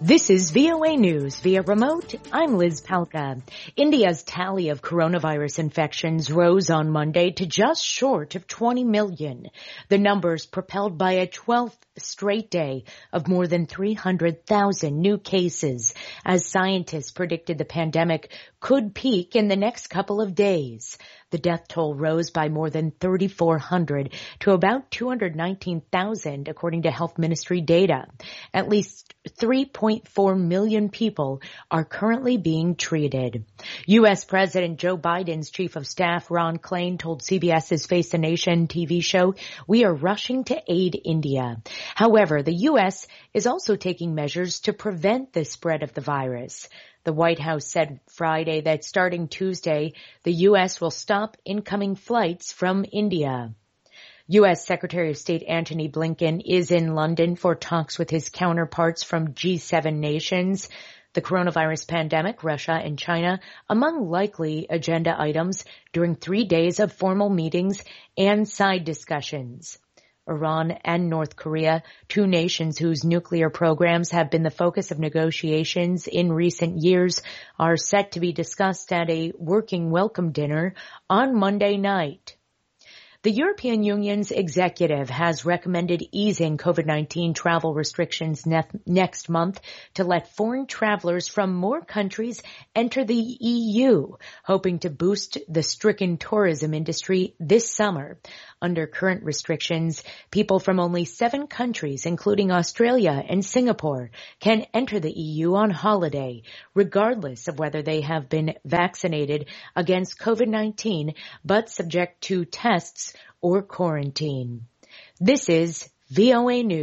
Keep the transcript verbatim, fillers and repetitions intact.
This is V O A News via remote. I'm Liz Palka. India's tally of coronavirus infections rose on Monday to just short of twenty million. The numbers propelled by a twelfth straight day of more than three hundred thousand new cases, as scientists predicted the pandemic could peak in the next couple of days. The death toll rose by more than thirty-four hundred to about two hundred nineteen thousand, according to Health Ministry data. At least three point four million people are currently being treated. U S. President Joe Biden's chief of staff, Ron Klain, told CBS's Face the Nation T V show, "We are rushing to aid India." However, the U S is also taking measures to prevent the spread of the virus. The White House said Friday that starting Tuesday, the U S will stop incoming flights from India. U S. Secretary of State Antony Blinken is in London for talks with his counterparts from G seven nations. The coronavirus pandemic, Russia and China, among likely agenda items during three days of formal meetings and side discussions. Iran and North Korea, two nations whose nuclear programs have been the focus of negotiations in recent years, are set to be discussed at a working welcome dinner on Monday night. The European Union's executive has recommended easing COVID nineteen travel restrictions ne- next month to let foreign travelers from more countries enter the E U, hoping to boost the stricken tourism industry this summer. Under current restrictions, people from only seven countries, including Australia and Singapore, can enter the E U on holiday, regardless of whether they have been vaccinated against COVID nineteen, but subject to tests or quarantine. This is V O A News.